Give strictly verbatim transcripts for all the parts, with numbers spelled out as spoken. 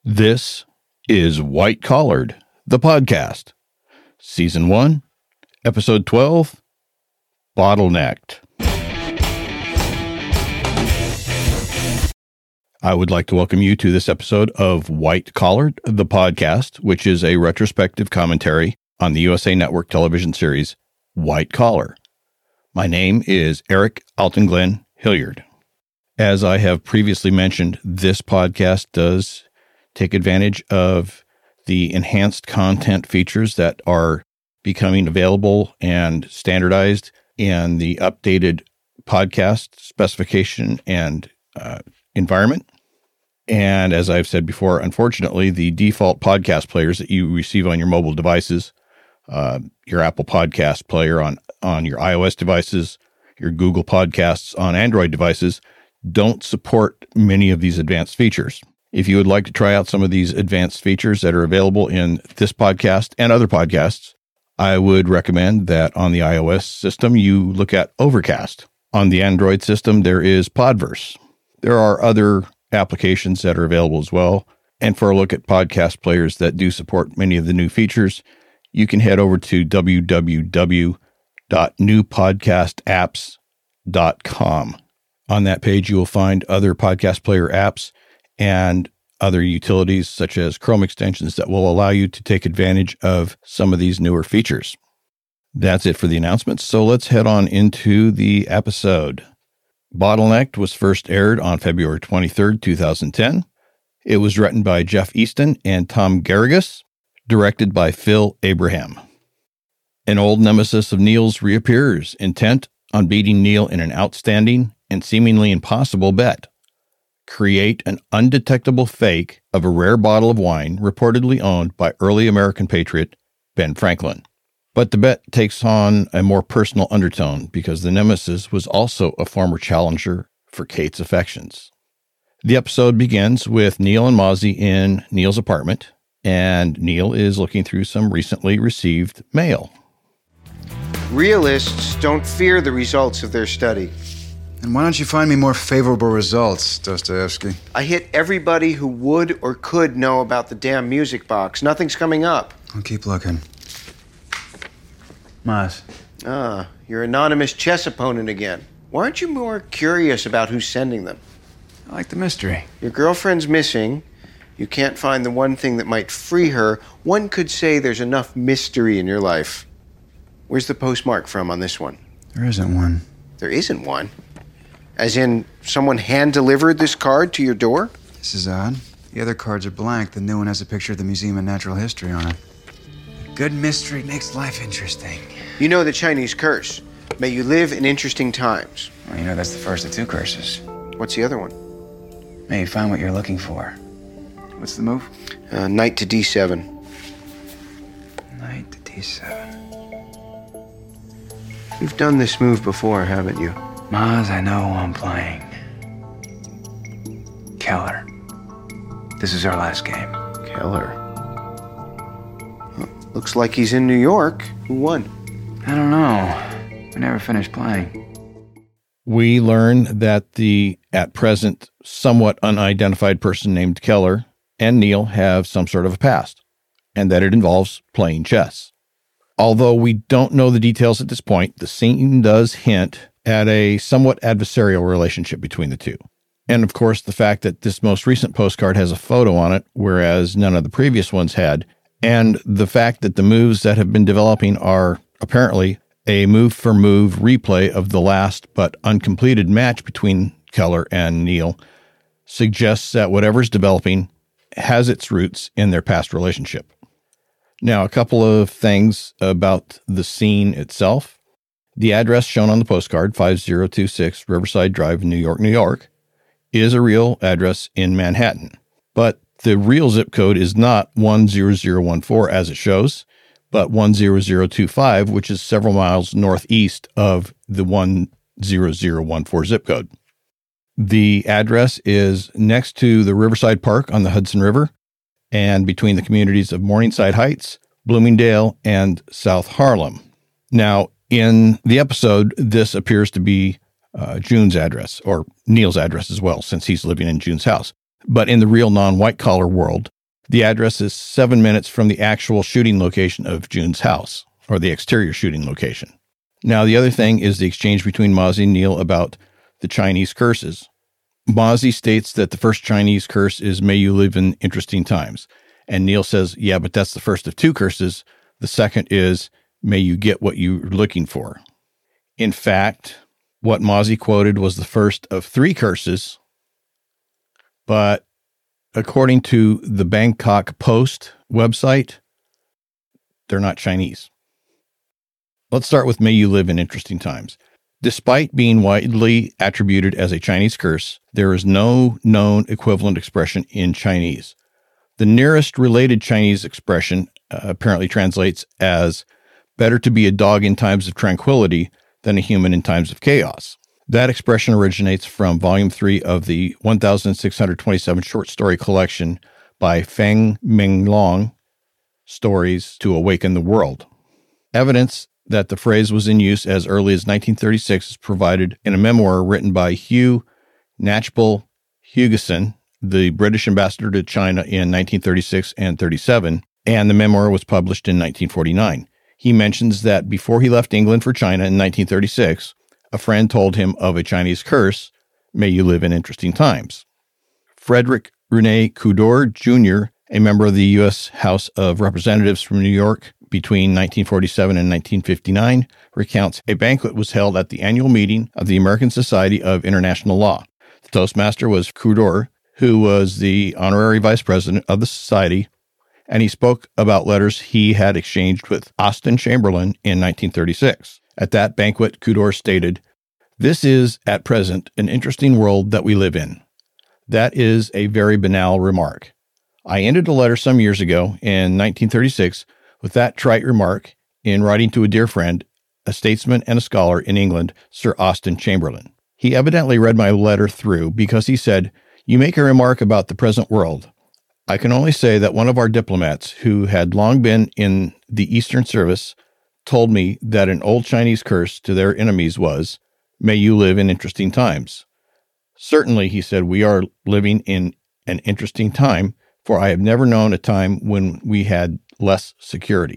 This is White Collared, the podcast, Season one, Episode twelve, Bottlenecked. I would like to welcome you to this episode of White Collared, the podcast, which is a retrospective commentary on the U S A Network television series, White Collar. My name is Eric Altenglen Hilliard. As I have previously mentioned, this podcast does take advantage of the enhanced content features that are becoming available and standardized in the updated podcast specification and uh, environment. And as I've said before, unfortunately, the default podcast players that you receive on your mobile devices, uh, your Apple Podcast player on, on your iOS devices, your Google Podcasts on Android devices, don't support many of these advanced features. If you would like to try out some of these advanced features that are available in this podcast and other podcasts, I would recommend that on the iOS system, you look at Overcast. On the Android system, there is Podverse. There are other applications that are available as well. And for a look at podcast players that do support many of the new features, you can head over to w w w dot new podcast apps dot com. On that page, you will find other podcast player apps and other utilities such as Chrome extensions that will allow you to take advantage of some of these newer features. That's it for the announcements, so let's head on into the episode. Bottlenecked was first aired on February twenty-third, twenty ten. It was written by Jeff Easton and Tom Garrigus, directed by Phil Abraham. An old nemesis of Neil's reappears, intent on beating Neil in an outstanding and seemingly impossible bet. Create an undetectable fake of a rare bottle of wine reportedly owned by early American patriot Ben Franklin. But the bet takes on a more personal undertone because the nemesis was also a former challenger for Kate's affections. The episode begins with Neil and Mozzie in Neil's apartment, and Neil is looking through some recently received mail. Realists don't fear the results of their study. And why don't you find me more favorable results, Dostoevsky? I hit everybody who would or could know about the damn music box. Nothing's coming up. I'll keep looking. Maz. Ah, your anonymous chess opponent again. Why aren't you more curious about who's sending them? I like the mystery. Your girlfriend's missing. You can't find the one thing that might free her. One could say there's enough mystery in your life. Where's the postmark from on this one? There isn't one. There isn't one? As in, someone hand-delivered this card to your door? This is odd. The other cards are blank. The new one has a picture of the Museum of Natural History on it. Good mystery makes life interesting. You know the Chinese curse. May you live in interesting times. Well, you know that's the first of two curses. What's the other one? May you find what you're looking for. What's the move? Uh, knight to d seven. Knight to d seven. You've done this move before, haven't you? Maz, I know who I'm playing. Keller. This is our last game. Keller. Well, looks like he's in New York. Who won? I don't know. We never finished playing. We learn that the, at present, somewhat unidentified person named Keller and Neil have some sort of a past, and that it involves playing chess. Although we don't know the details at this point, the scene does hint at a somewhat adversarial relationship between the two. And of course, the fact that this most recent postcard has a photo on it, whereas none of the previous ones had, and the fact that the moves that have been developing are apparently a move-for-move replay of the last but uncompleted match between Keller and Neil, suggests that whatever's developing has its roots in their past relationship. Now, a couple of things about the scene itself. The address shown on the postcard, five oh two six Riverside Drive, New York, New York, is a real address in Manhattan. But the real zip code is not one zero zero one four as it shows, but one zero zero two five, which is several miles northeast of the one zero zero one four zip code. The address is next to the Riverside Park on the Hudson River and between the communities of Morningside Heights, Bloomingdale, and South Harlem. Now, in the episode, this appears to be uh, June's address, or Neil's address as well, since he's living in June's house. but in the real non-white-collar world, the address is seven minutes from the actual shooting location of June's house, or the exterior shooting location. Now, the other thing is the exchange between Mozzie and Neil about the Chinese curses. Mozzie states that the first Chinese curse is, "May you live in interesting times." And Neil says, yeah, but that's the first of two curses. The second is, "May you get what you're looking for." In fact, what Mozzie quoted was the first of three curses, but according to the Bangkok Post website, they're not Chinese. Let's start with "May you live in interesting times." Despite being widely attributed as a Chinese curse, there is no known equivalent expression in Chinese. The nearest related Chinese expression uh, apparently translates as, "Better to be a dog in times of tranquility than a human in times of chaos." That expression originates from Volume three of the one thousand six hundred twenty-seven short story collection by Feng Minglong, Stories to Awaken the World. Evidence that the phrase was in use as early as nineteen thirty-six is provided in a memoir written by Hugh Knatchbull Hugeson, the British ambassador to China in nineteen thirty-six and thirty-seven, and the memoir was published in nineteen forty-nine. He mentions that before he left England for China in nineteen thirty-six, a friend told him of a Chinese curse, "May you live in interesting times." Frederick Rene Coudor Junior, a member of the U S House of Representatives from New York between nineteen forty-seven and nineteen fifty-nine, recounts a banquet was held at the annual meeting of the American Society of International Law. The toastmaster was Coudor, who was the honorary vice president of the society, and he spoke about letters he had exchanged with Austen Chamberlain in nineteen thirty-six. At that banquet, Coudor stated, "This is, at present, an interesting world that we live in." That is a very banal remark. I ended a letter some years ago, in nineteen thirty-six, with that trite remark in writing to a dear friend, a statesman and a scholar in England, Sir Austen Chamberlain. He evidently read my letter through because he said, "You make a remark about the present world. I can only say that one of our diplomats, who had long been in the Eastern Service, told me that an old Chinese curse to their enemies was, 'May you live in interesting times.' Certainly," he said, "we are living in an interesting time, for I have never known a time when we had less security."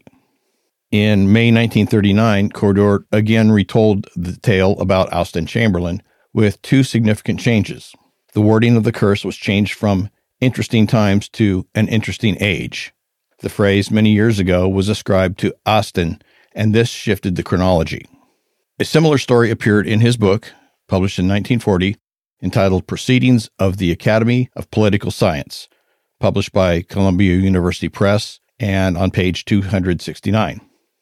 In May nineteen thirty-nine, Coudor again retold the tale about Austen Chamberlain with two significant changes. The wording of the curse was changed from "interesting times" to "an interesting age." The phrase many years ago was ascribed to Austen, and this shifted the chronology. A similar story appeared in his book, published in nineteen forty, entitled Proceedings of the Academy of Political Science, published by Columbia University Press, and on page two hundred sixty-nine.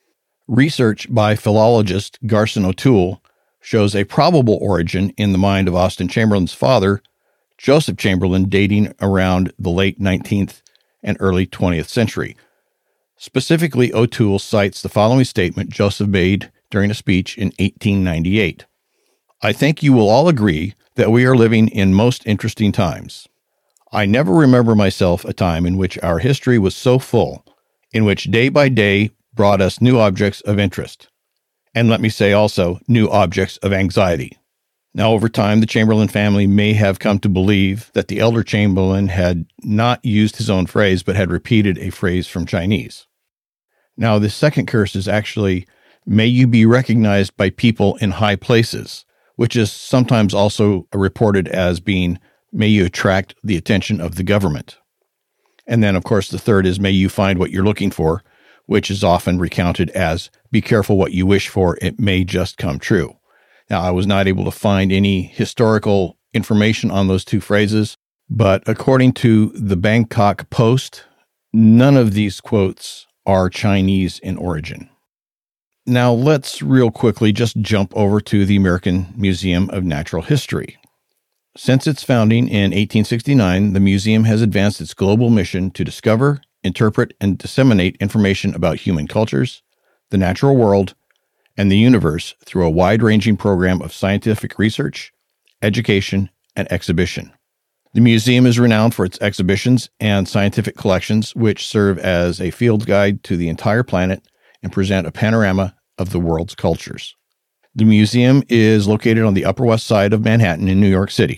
Research by philologist Garson O'Toole shows a probable origin in the mind of Austen Chamberlain's father, Joseph Chamberlain, dating around the late nineteenth and early twentieth century. Specifically, O'Toole cites the following statement Joseph made during a speech in eighteen ninety-eight. "I think you will all agree that we are living in most interesting times. I never remember myself a time in which our history was so full, in which day by day brought us new objects of interest, and let me say also, new objects of anxiety." Now, over time, the Chamberlain family may have come to believe that the elder Chamberlain had not used his own phrase, but had repeated a phrase from Chinese. Now, the second curse is actually, "May you be recognized by people in high places," which is sometimes also reported as being, "May you attract the attention of the government." And then, of course, the third is, "May you find what you're looking for," which is often recounted as, "Be careful what you wish for, it may just come true." Now, I was not able to find any historical information on those two phrases, but according to the Bangkok Post, none of these quotes are Chinese in origin. Now, let's real quickly just jump over to the American Museum of Natural History. Since its founding in eighteen sixty-nine, the museum has advanced its global mission to discover, interpret, and disseminate information about human cultures, the natural world, and the universe through a wide-ranging program of scientific research, education, and exhibition. The museum is renowned for its exhibitions and scientific collections, which serve as a field guide to the entire planet and present a panorama of the world's cultures. The museum is located on the Upper West Side of Manhattan in New York City.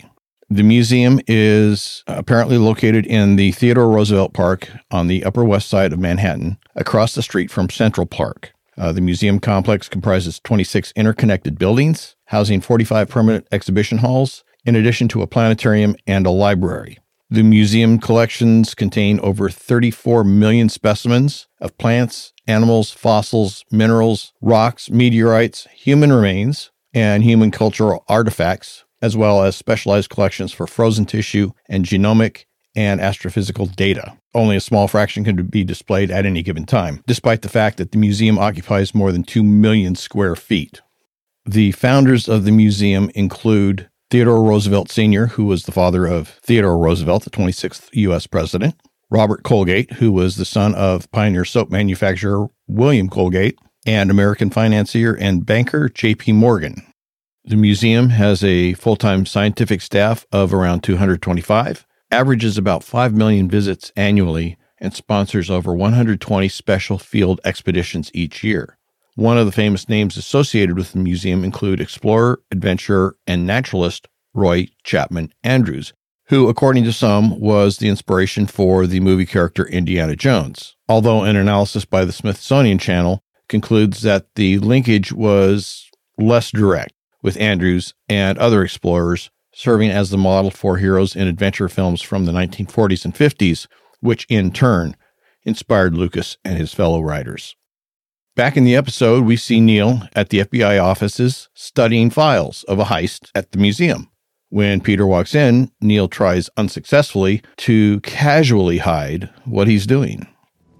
The museum is apparently located in the Theodore Roosevelt Park on the Upper West Side of Manhattan, across the street from Central Park. Uh, the museum complex comprises twenty-six interconnected buildings, housing forty-five permanent exhibition halls, in addition to a planetarium and a library. The museum collections contain over thirty-four million specimens of plants, animals, fossils, minerals, rocks, meteorites, human remains, and human cultural artifacts, as well as specialized collections for frozen tissue and genomic and astrophysical data. Only a small fraction can be displayed at any given time, despite the fact that the museum occupies more than two million square feet. The founders of the museum include Theodore Roosevelt Senior, who was the father of Theodore Roosevelt, the twenty-sixth U S president, Robert Colgate, who was the son of pioneer soap manufacturer William Colgate, and American financier and banker J P Morgan. The museum has a full-time scientific staff of around two hundred twenty-five, averages about five million visits annually, and sponsors over one hundred twenty special field expeditions each year. One of the famous names associated with the museum include explorer, adventurer, and naturalist Roy Chapman Andrews, who, according to some, was the inspiration for the movie character Indiana Jones, although an analysis by the Smithsonian Channel concludes that the linkage was less direct, with Andrews and other explorers serving as the model for heroes in adventure films from the nineteen forties and fifties, which in turn inspired Lucas and his fellow writers. Back in the episode, we see Neil at the F B I offices studying files of a heist at the museum. When Peter walks in, Neil tries unsuccessfully to casually hide what he's doing.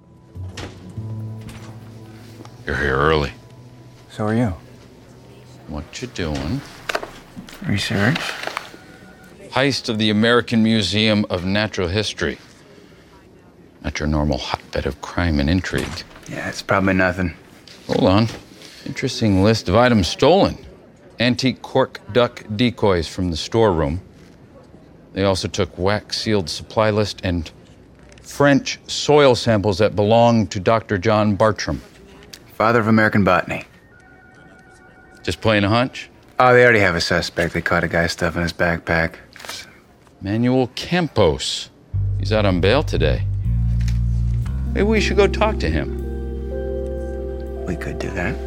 You're here early. So are you. What you doing? Research. Heist of the American Museum of Natural History. Not your normal hotbed of crime and intrigue. Yeah, it's probably nothing. Hold on. Interesting list of items stolen. Antique cork duck decoys from the storeroom. They also took wax-sealed supply list and French soil samples that belonged to Doctor John Bartram. Father of American botany. Just playing a hunch? Oh, they already have a suspect. They caught a guy stuffing his backpack. Manuel Campos. He's out on bail today. Maybe we should go talk to him. We could do that.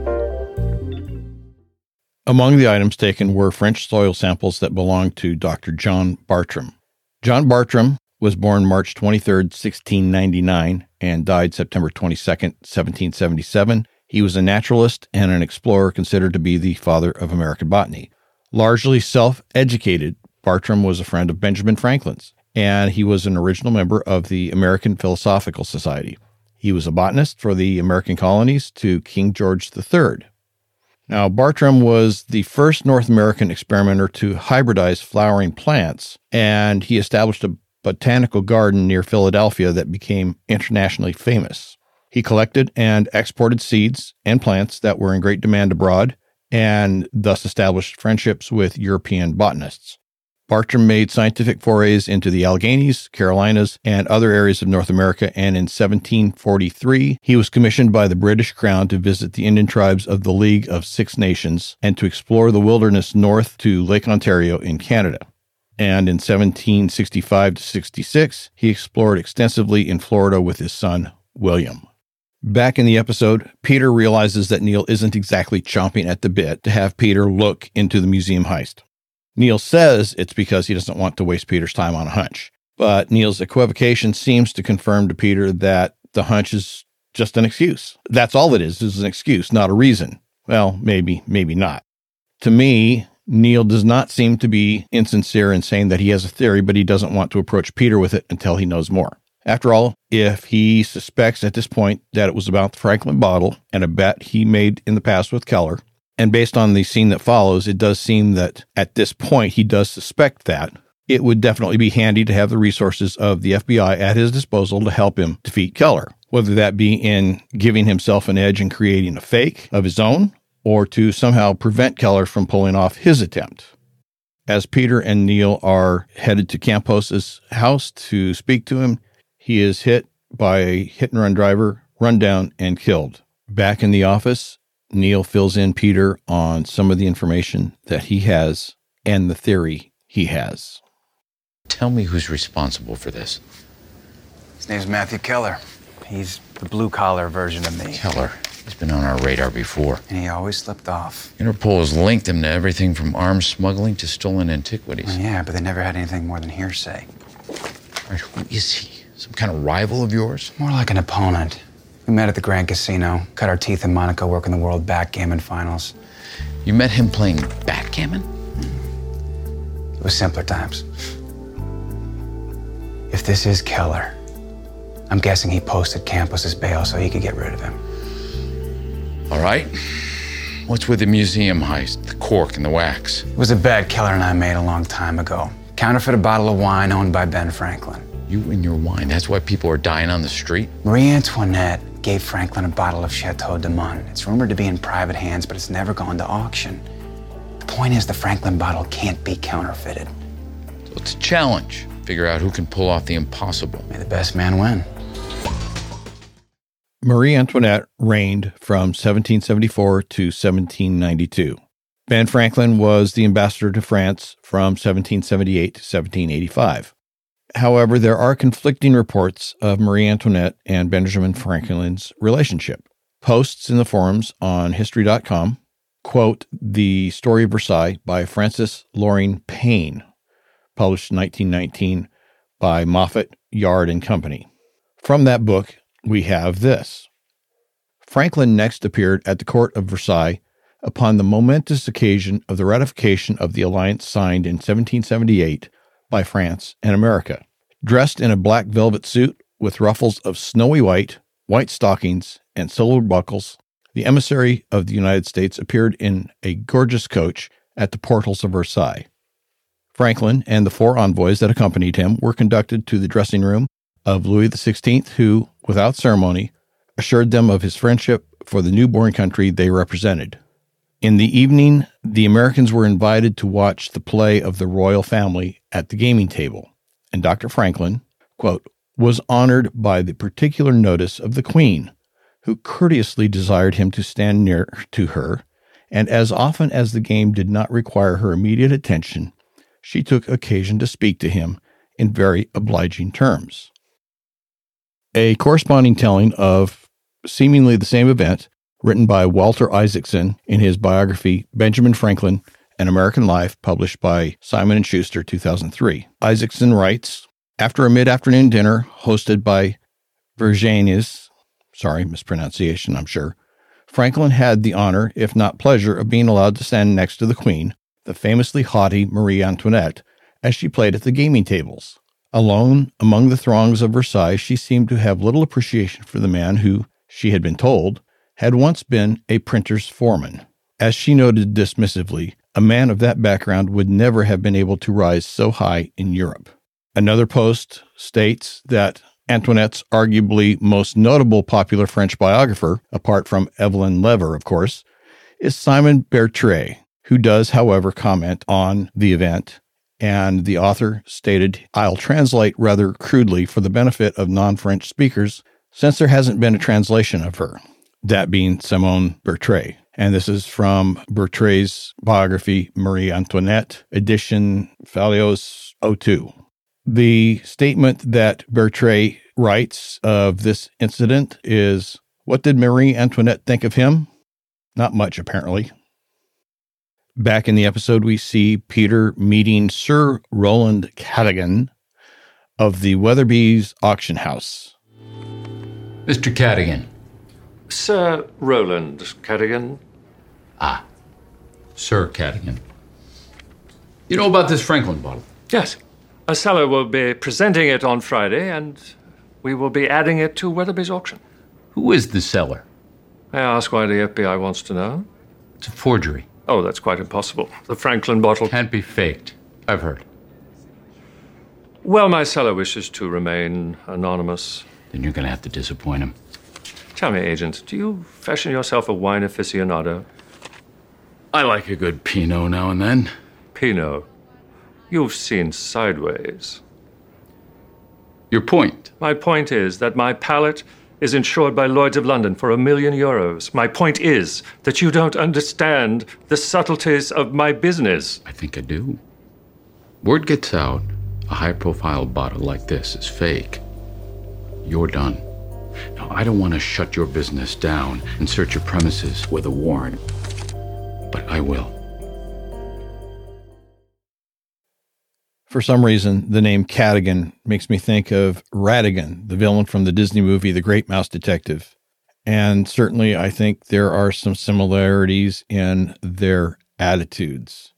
Among the items taken were French soil samples that belonged to Doctor John Bartram. John Bartram was born March twenty-third, sixteen ninety-nine, and died September twenty-second, seventeen seventy-seven. He was a naturalist and an explorer considered to be the father of American botany. Largely self-educated, Bartram was a friend of Benjamin Franklin's, and he was an original member of the American Philosophical Society. He was a botanist for the American colonies to King George the Third. Now, Bartram was the first North American experimenter to hybridize flowering plants, and he established a botanical garden near Philadelphia that became internationally famous. He collected and exported seeds and plants that were in great demand abroad, and thus established friendships with European botanists. Bartram made scientific forays into the Alleghenies, Carolinas, and other areas of North America, and in seventeen forty-three, he was commissioned by the British Crown to visit the Indian tribes of the League of Six Nations and to explore the wilderness north to Lake Ontario in Canada. And in seventeen sixty-five to sixty-six, he explored extensively in Florida with his son, William. Back in the episode, Peter realizes that Neil isn't exactly chomping at the bit to have Peter look into the museum heist. Neil says it's because he doesn't want to waste Peter's time on a hunch. But Neil's equivocation seems to confirm to Peter that the hunch is just an excuse. That's all it is, is an excuse, not a reason. Well, maybe, maybe not. To me, Neil does not seem to be insincere in saying that he has a theory, but he doesn't want to approach Peter with it until he knows more. After all, if he suspects at this point that it was about the Franklin bottle and a bet he made in the past with Keller, and based on the scene that follows, it does seem that at this point he does suspect that, it would definitely be handy to have the resources of the F B I at his disposal to help him defeat Keller, whether that be in giving himself an edge and creating a fake of his own, or to somehow prevent Keller from pulling off his attempt. As Peter and Neil are headed to Campos's house to speak to him, he is hit by a hit-and-run driver, run down, and killed. Back in the office, Neil fills in Peter on some of the information that he has and the theory he has. Tell me who's responsible for this. His name's Matthew Keller. He's the blue-collar version of me. Keller. He's been on our radar before. And he always slipped off. Interpol has linked him to everything from arms smuggling to stolen antiquities. Well, yeah, but they never had anything more than hearsay. All right, who is he? Some kind of rival of yours? More like an opponent. We met at the Grand Casino, cut our teeth in Monaco working the World Backgammon Finals. You met him playing backgammon? It was simpler times. If this is Keller, I'm guessing he posted Campos as bail so he could get rid of him. All right. What's with the museum heist, the cork and the wax? It was a bet Keller and I made a long time ago. Counterfeit a bottle of wine owned by Ben Franklin. You and your wine, that's why people are dying on the street? Marie Antoinette gave Franklin a bottle of Chateau de Mun. It's rumored to be in private hands, but it's never gone to auction. The point is the Franklin bottle can't be counterfeited. So it's a challenge. Figure out who can pull off the impossible. May the best man win. Marie Antoinette reigned from seventeen seventy-four to seventeen ninety-two. Ben Franklin was the ambassador to France from seventeen seventy-eight to seventeen eighty-five. However, there are conflicting reports of Marie Antoinette and Benjamin Franklin's relationship. Posts in the forums on history dot com quote The Story of Versailles by Frances Loring Payne, published in nineteen nineteen by Moffat, Yard and Company. From that book, we have this. Franklin next appeared at the court of Versailles upon the momentous occasion of the ratification of the alliance signed in seventeen seventy-eight by France and America. Dressed in a black velvet suit with ruffles of snowy white, white stockings, and silver buckles, the emissary of the United States appeared in a gorgeous coach at the portals of Versailles. Franklin and the four envoys that accompanied him were conducted to the dressing room of Louis the sixteenth, who, without ceremony, assured them of his friendship for the newborn country they represented. In the evening, the Americans were invited to watch the play of the royal family at the gaming table, and Doctor Franklin, quote, was honored by the particular notice of the Queen, who courteously desired him to stand near to her, and as often as the game did not require her immediate attention, she took occasion to speak to him in very obliging terms. A corresponding telling of seemingly the same event, written by Walter Isaacson in his biography Benjamin Franklin, An American Life, published by Simon and Schuster, two thousand three. Isaacson writes, after a mid-afternoon dinner hosted by Vergennes, sorry, mispronunciation, I'm sure, Franklin had the honor, if not pleasure, of being allowed to stand next to the Queen, the famously haughty Marie Antoinette, as she played at the gaming tables. Alone among the throngs of Versailles, she seemed to have little appreciation for the man who, she had been told, had once been a printer's foreman. As she noted dismissively, a man of that background would never have been able to rise so high in Europe. Another post states that Antoinette's arguably most notable popular French biographer, apart from Evelyn Lever, of course, is Simon Bertret, who does, however, comment on the event, and the author stated, I'll translate rather crudely for the benefit of non-French speakers, since there hasn't been a translation of her, that being Simone Bertret. And this is from Bertret's biography, Marie Antoinette, edition Folios oh two. The statement that Bertret writes of this incident is, what did Marie Antoinette think of him? Not much, apparently. Back in the episode, we see Peter meeting Sir Roland Cadogan of the Weatherby's auction house. Mister Cadogan. Sir Roland Cadogan. Ah, Sir Cadogan. You know about this Franklin bottle? Yes. A seller will be presenting it on Friday, and we will be adding it to Weatherby's auction. Who is the seller? I ask why the F B I wants to know. It's a forgery. Oh, that's quite impossible. The Franklin bottle can't be faked. I've heard. Well, my seller wishes to remain anonymous. Then you're going to have to disappoint him. Tell me, Agent, do you fashion yourself a wine aficionado? I like a good Pinot now and then. Pinot? You've seen Sideways. Your point? My point is that my palate is insured by Lloyd's of London for a million euros. My point is that you don't understand the subtleties of my business. I think I do. Word gets out, a high-profile bottle like this is fake, you're done. Now, I don't want to shut your business down and search your premises with a warrant, but I will. For some reason, the name Cadogan makes me think of Ratigan, the villain from the Disney movie The Great Mouse Detective. And certainly, I think there are some similarities in their attitudes.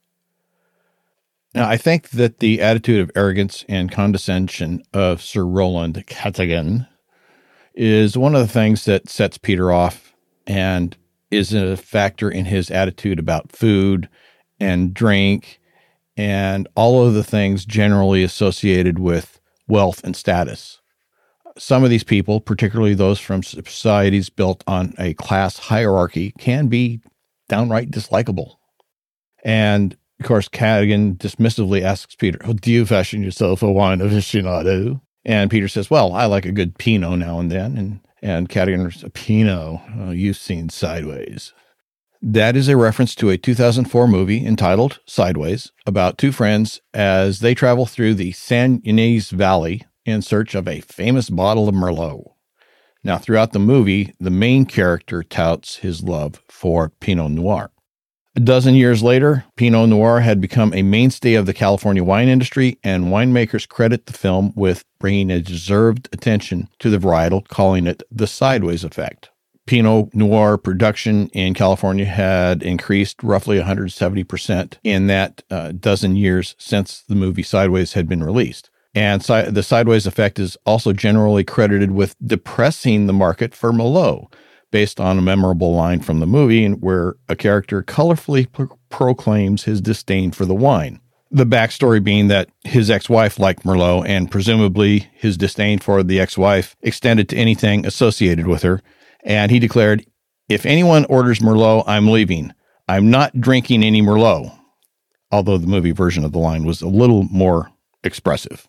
Now, I think that the attitude of arrogance and condescension of Sir Roland Cadogan is one of the things that sets Peter off and is a factor in his attitude about food and drink and all of the things generally associated with wealth and status. Some of these people, particularly those from societies built on a class hierarchy, can be downright dislikable. And, of course, Cadogan dismissively asks Peter, oh, do you fashion yourself a wine aficionado? And Peter says, well, I like a good Pinot now and then. And, and Cadogan says, Pinot, oh, you've seen Sideways. That is a reference to a two thousand four movie entitled Sideways about two friends as they travel through the San Ynez Valley in search of a famous bottle of Merlot. Now, throughout the movie, the main character touts his love for Pinot Noir. A dozen years later, Pinot Noir had become a mainstay of the California wine industry, and winemakers credit the film with bringing a deserved attention to the varietal, calling it the Sideways effect. Pinot Noir production in California had increased roughly one hundred seventy percent in that uh, dozen years since the movie Sideways had been released. And si- the Sideways effect is also generally credited with depressing the market for Merlot, based on a memorable line from the movie where a character colorfully pro- proclaims his disdain for the wine. The backstory being that his ex-wife liked Merlot, and presumably his disdain for the ex-wife extended to anything associated with her. And he declared, if anyone orders Merlot, I'm leaving. I'm not drinking any Merlot. Although the movie version of the line was a little more expressive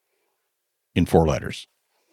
in four letters.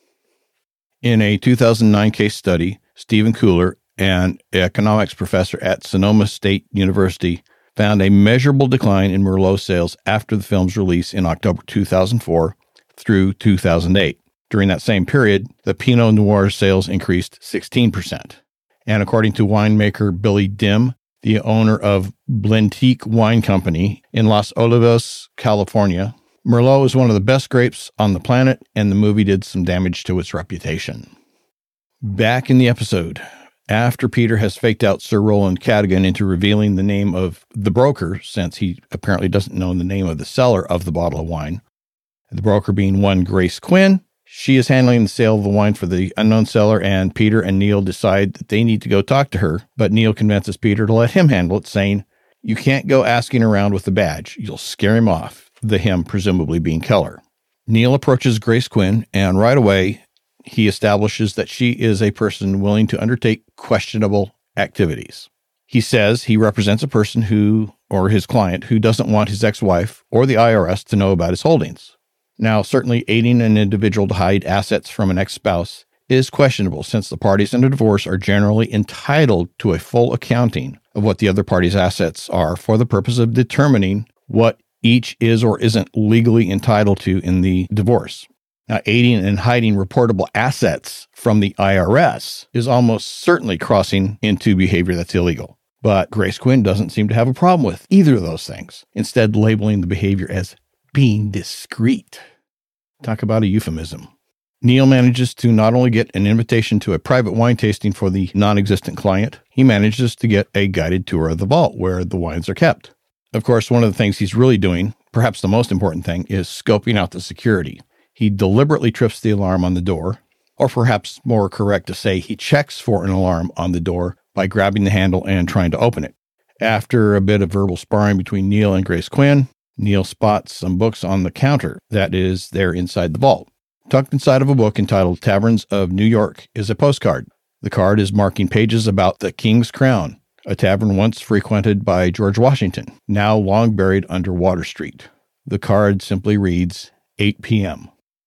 In a two thousand nine case study, Stephen Cooler, an economics professor at Sonoma State University, found a measurable decline in Merlot sales after the film's release in October two thousand four through two thousand eight. During that same period, the Pinot Noir sales increased sixteen percent. And according to winemaker Billy Dim, the owner of Blentique Wine Company in Los Olivos, California, Merlot is one of the best grapes on the planet, and the movie did some damage to its reputation. Back in the episode, after Peter has faked out Sir Roland Cadogan into revealing the name of the broker, since he apparently doesn't know the name of the seller of the bottle of wine, the broker being one Grace Quinn, she is handling the sale of the wine for the unknown seller, and Peter and Neil decide that they need to go talk to her, but Neil convinces Peter to let him handle it, saying, you can't go asking around with the badge. You'll scare him off, the him presumably being Keller. Neil approaches Grace Quinn, and right away, he establishes that she is a person willing to undertake questionable activities. He says he represents a person who, or his client, who doesn't want his ex-wife or the I R S to know about his holdings. Now, certainly aiding an individual to hide assets from an ex-spouse is questionable, since the parties in a divorce are generally entitled to a full accounting of what the other party's assets are for the purpose of determining what each is or isn't legally entitled to in the divorce. Now, aiding and hiding reportable assets from the I R S is almost certainly crossing into behavior that's illegal. But Grace Quinn doesn't seem to have a problem with either of those things, instead labeling the behavior as being discreet. Talk about a euphemism. Neil manages to not only get an invitation to a private wine tasting for the non-existent client, he manages to get a guided tour of the vault where the wines are kept. Of course, one of the things he's really doing, perhaps the most important thing, is scoping out the security. He deliberately trips the alarm on the door, or perhaps more correct to say he checks for an alarm on the door by grabbing the handle and trying to open it. After a bit of verbal sparring between Neil and Grace Quinn, Neil spots some books on the counter that is there inside the vault. Tucked inside of a book entitled Taverns of New York is a postcard. The card is marking pages about the King's Crown, a tavern once frequented by George Washington, now long buried under Water Street. The card simply reads, eight p.m.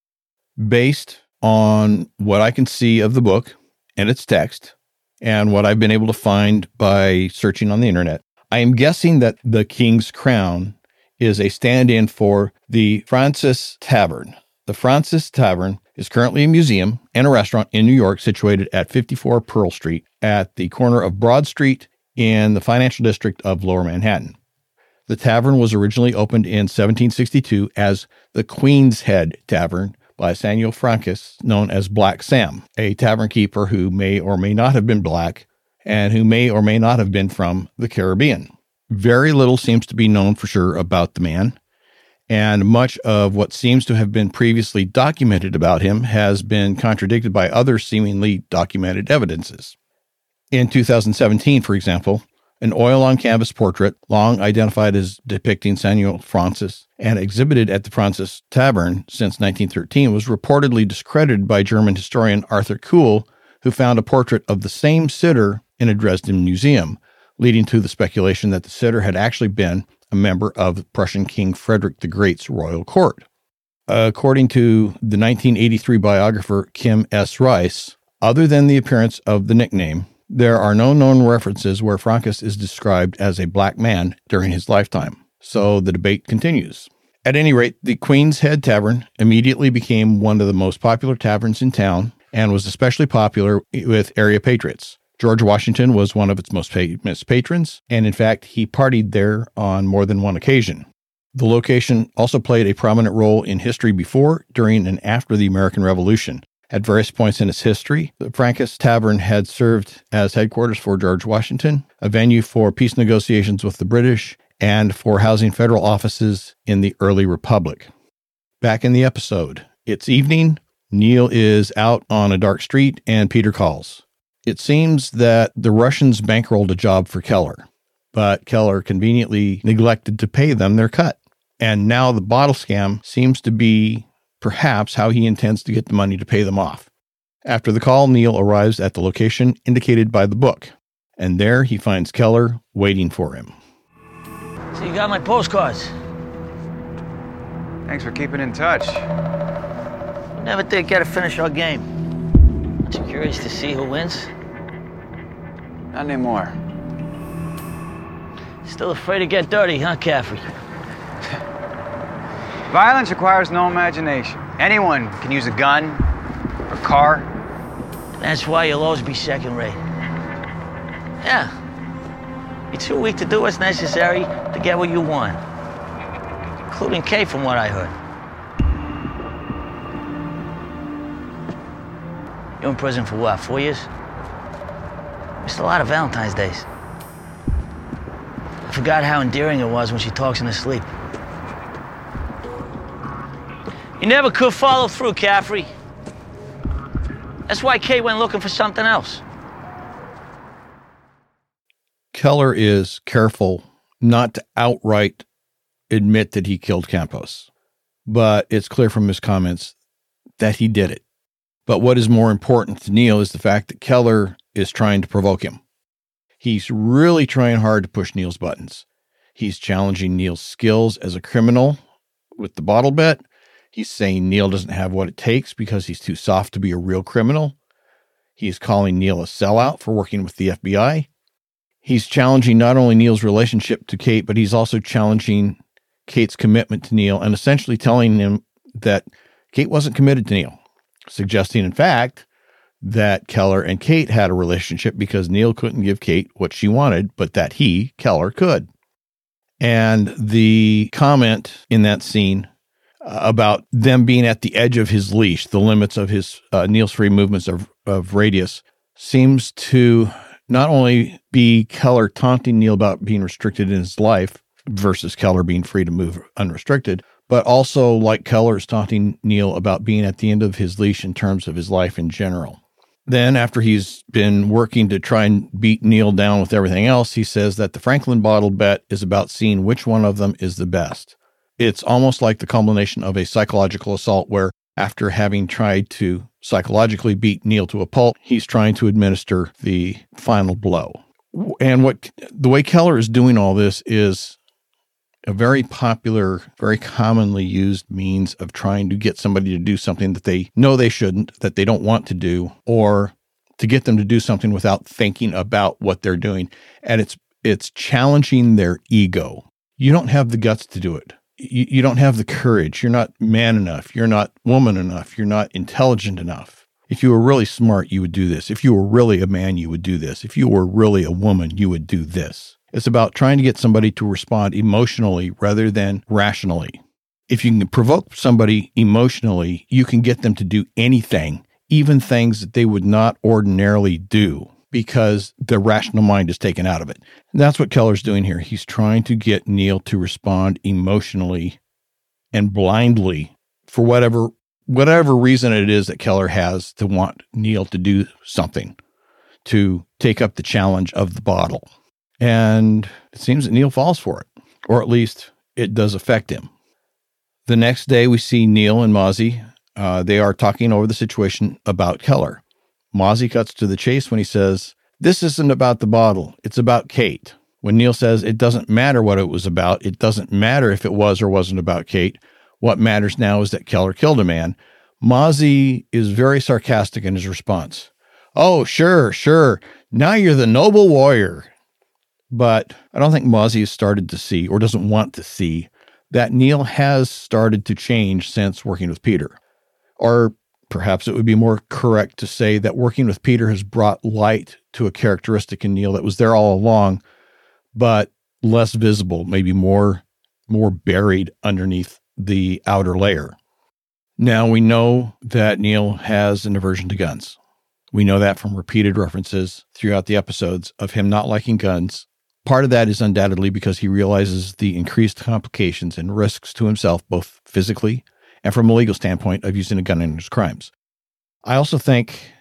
Based on what I can see of the book and its text, and what I've been able to find by searching on the internet, I am guessing that the King's Crown is a stand-in for the Francis Tavern. The Francis Tavern is currently a museum and a restaurant in New York situated at fifty-four Pearl Street at the corner of Broad Street in the financial district of Lower Manhattan. The tavern was originally opened in seventeen sixty-two as the Queen's Head Tavern by Samuel Francus, known as Black Sam, a tavern keeper who may or may not have been black and who may or may not have been from the Caribbean. Very little seems to be known for sure about the man, and much of what seems to have been previously documented about him has been contradicted by other seemingly documented evidences. In two thousand seventeen, for example, an oil-on-canvas portrait, long identified as depicting Samuel Francis and exhibited at the Francis Tavern since nineteen thirteen, was reportedly discredited by German historian Arthur Kuhl, who found a portrait of the same sitter in a Dresden museum, leading to the speculation that the sitter had actually been a member of Prussian King Frederick the Great's royal court. According to the nineteen eighty-three biographer Kim S. Rice, other than the appearance of the nickname, there are no known references where Francus is described as a black man during his lifetime, so the debate continues. At any rate, the Queen's Head Tavern immediately became one of the most popular taverns in town and was especially popular with area patriots. George Washington was one of its most famous patrons, and in fact, he partied there on more than one occasion. The location also played a prominent role in history before, during, and after the American Revolution. At various points in its history, the Francus Tavern had served as headquarters for George Washington, a venue for peace negotiations with the British, and for housing federal offices in the early Republic. Back in the episode, it's evening, Neil is out on a dark street, and Peter calls. It seems that the Russians bankrolled a job for Keller, but Keller conveniently neglected to pay them their cut. And now the bottle scam seems to be perhaps how he intends to get the money to pay them off. After the call, Neil arrives at the location indicated by the book, and there he finds Keller waiting for him. So you got my postcards. Thanks for keeping in touch. We never did get to finish our game. Aren't you curious to see who wins? Not anymore. Still afraid to get dirty, huh, Caffrey? Violence requires no imagination. Anyone can use a gun or car. That's why you'll always be second rate. Yeah. You're too weak to do what's necessary to get what you want. Including Kate, from what I heard. You're in prison for what, four years? Missed a lot of Valentine's days. I forgot how endearing it was when she talks in her sleep. You never could follow through, Caffrey. That's why Kate went looking for something else. Keller is careful not to outright admit that he killed Campos, but it's clear from his comments that he did it. But what is more important to Neil is the fact that Keller is trying to provoke him. He's really trying hard to push Neil's buttons. He's challenging Neil's skills as a criminal with the bottle bet. He's saying Neil doesn't have what it takes because he's too soft to be a real criminal. He's calling Neil a sellout for working with the F B I. He's challenging not only Neil's relationship to Kate, but he's also challenging Kate's commitment to Neil and essentially telling him that Kate wasn't committed to Neil, suggesting, in fact, that Keller and Kate had a relationship because Neil couldn't give Kate what she wanted, but that he, Keller, could. And the comment in that scene about them being at the edge of his leash, the limits of his uh, Neil's free movements of, of radius, seems to not only be Keller taunting Neil about being restricted in his life versus Keller being free to move unrestricted, but also like Keller is taunting Neil about being at the end of his leash in terms of his life in general. Then, after he's been working to try and beat Neil down with everything else, he says that the Franklin bottle bet is about seeing which one of them is the best. It's almost like the culmination of a psychological assault where, after having tried to psychologically beat Neil to a pulp, he's trying to administer the final blow. And what the way Keller is doing all this is a very popular, very commonly used means of trying to get somebody to do something that they know they shouldn't, that they don't want to do, or to get them to do something without thinking about what they're doing. And it's it's challenging their ego. You don't have the guts to do it. You, you don't have the courage. You're not man enough. You're not woman enough. You're not intelligent enough. If you were really smart, you would do this. If you were really a man, you would do this. If you were really a woman, you would do this. It's about trying to get somebody to respond emotionally rather than rationally. If you can provoke somebody emotionally, you can get them to do anything, even things that they would not ordinarily do, because the rational mind is taken out of it. And that's what Keller's doing here. He's trying to get Neil to respond emotionally and blindly for whatever whatever reason it is that Keller has to want Neil to do something, to take up the challenge of the bottle. And it seems that Neil falls for it, or at least it does affect him. The next day, we see Neil and Mozzie. Uh, they are talking over the situation about Keller. Mozzie cuts to the chase when he says, "This isn't about the bottle. It's about Kate." When Neil says, "It doesn't matter what it was about. It doesn't matter if it was or wasn't about Kate. What matters now is that Keller killed a man," Mozzie is very sarcastic in his response. "Oh, sure, sure. Now you're the noble warrior." But I don't think Mozzie has started to see, or doesn't want to see, that Neil has started to change since working with Peter. Or perhaps it would be more correct to say that working with Peter has brought light to a characteristic in Neil that was there all along, but less visible, maybe more, more buried underneath the outer layer. Now, we know that Neil has an aversion to guns. We know that from repeated references throughout the episodes of him not liking guns. Part of that is undoubtedly because he realizes the increased complications and risks to himself, both physically and from a legal standpoint, of using a gun in his crimes. I also think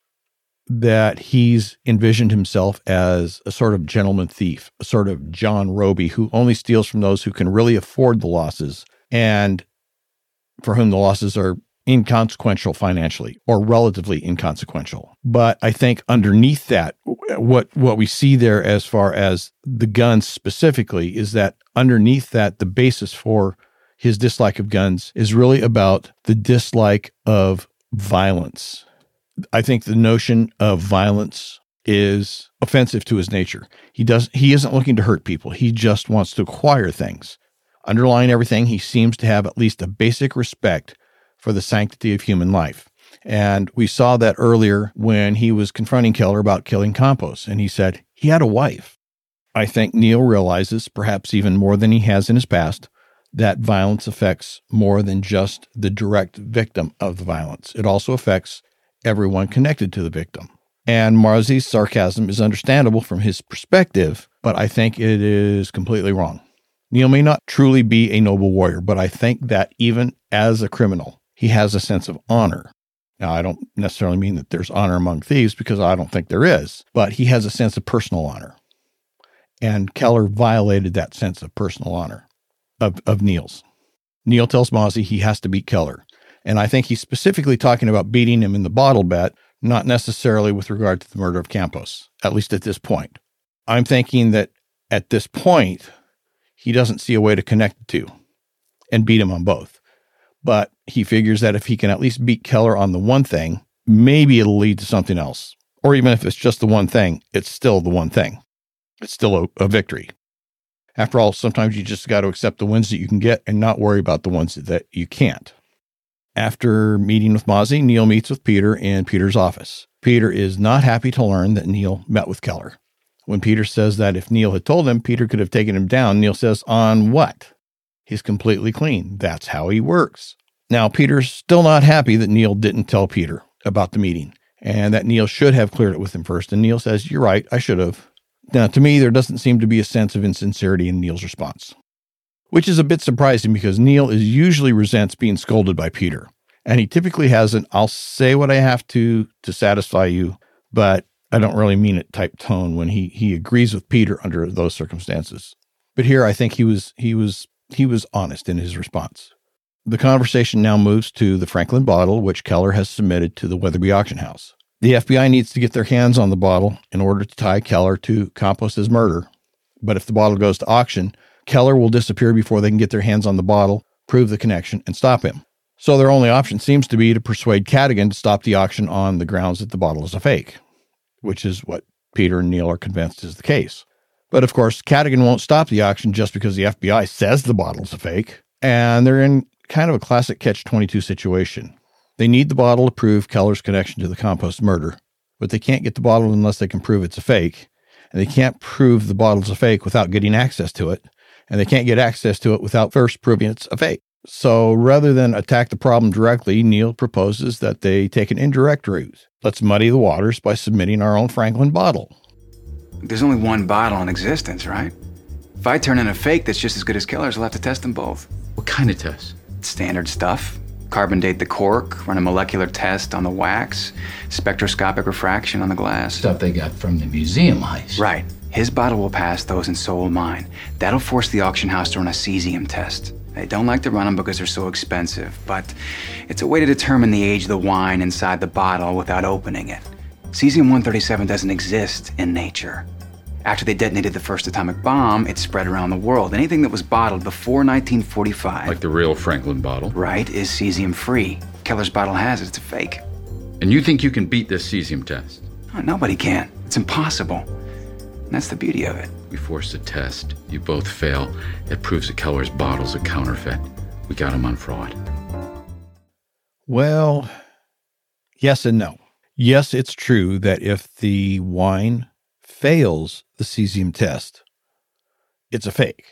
that he's envisioned himself as a sort of gentleman thief, a sort of John Roby who only steals from those who can really afford the losses and for whom the losses are inconsequential financially, or relatively inconsequential. But I think underneath that, what what we see there as far as the guns specifically is that underneath that, the basis for his dislike of guns is really about the dislike of violence. I think the notion of violence is offensive to his nature. He does he isn't looking to hurt people. He just wants to acquire things. Underlying everything, he seems to have at least a basic respect for the sanctity of human life. And we saw that earlier when he was confronting Keller about killing Campos, and he said he had a wife. I think Neil realizes, perhaps even more than he has in his past, that violence affects more than just the direct victim of the violence. It also affects everyone connected to the victim. And Mozzie's sarcasm is understandable from his perspective, but I think it is completely wrong. Neil may not truly be a noble warrior, but I think that even as a criminal, he has a sense of honor. Now, I don't necessarily mean that there's honor among thieves, because I don't think there is, but he has a sense of personal honor. And Keller violated that sense of personal honor of, of Neil's. Neil tells Mozzie he has to beat Keller. And I think he's specifically talking about beating him in the bottle bet, not necessarily with regard to the murder of Campos, at least at this point. I'm thinking that at this point, he doesn't see a way to connect the two and beat him on both. But he figures that if he can at least beat Keller on the one thing, maybe it'll lead to something else. Or even if it's just the one thing, it's still the one thing. It's still a, a victory. After all, sometimes you just got to accept the wins that you can get and not worry about the ones that you can't. After meeting with Mozzie, Neil meets with Peter in Peter's office. Peter is not happy to learn that Neil met with Keller. When Peter says that if Neil had told him, Peter could have taken him down, Neil says, "On what? He's completely clean. That's how he works." Now, Peter's still not happy that Neil didn't tell Peter about the meeting and that Neil should have cleared it with him first. And Neil says, "You're right, I should have." Now, to me, there doesn't seem to be a sense of insincerity in Neil's response, which is a bit surprising because Neil is usually resents being scolded by Peter. And he typically has an, "I'll say what I have to to satisfy you, but I don't really mean it" type tone when he he agrees with Peter under those circumstances. But here I think he was he was he was honest in his response. The conversation now moves to the Franklin bottle, which Keller has submitted to the Weatherby auction house. The F B I needs to get their hands on the bottle in order to tie Keller to Campos's murder. But if the bottle goes to auction, Keller will disappear before they can get their hands on the bottle, prove the connection, and stop him. So their only option seems to be to persuade Cadigan to stop the auction on the grounds that the bottle is a fake, which is what Peter and Neil are convinced is the case. But of course, Cadogan won't stop the auction just because the F B I says the bottle's a fake. And they're in kind of a classic catch twenty-two situation. They need the bottle to prove Keller's connection to the compost murder, but they can't get the bottle unless they can prove it's a fake. And they can't prove the bottle's a fake without getting access to it. And they can't get access to it without first proving it's a fake. So rather than attack the problem directly, Neil proposes that they take an indirect route. Let's muddy the waters by submitting our own Franklin bottle. There's only one bottle in existence, right? If I turn in a fake that's just as good as Keller's, I'll have to test them both. What kind of test? Standard stuff. Carbon date the cork, run a molecular test on the wax, spectroscopic refraction on the glass. Stuff they got from the museum heist. Right. His bottle will pass those and so will mine. That'll force the auction house to run a cesium test. They don't like to run them because they're so expensive, but it's a way to determine the age of the wine inside the bottle without opening it. Cesium one thirty-seven doesn't exist in nature. After they detonated the first atomic bomb, it spread around the world. Anything that was bottled before nineteen forty-five... Like the real Franklin bottle? Right, is cesium-free. Keller's bottle has it. It's a fake. And you think you can beat this cesium test? Oh, nobody can. It's impossible. And that's the beauty of it. We forced a test. You both fail. It proves that Keller's bottle's a counterfeit. We got him on fraud. Well, yes and no. Yes, it's true that if the wine fails the cesium test, it's a fake.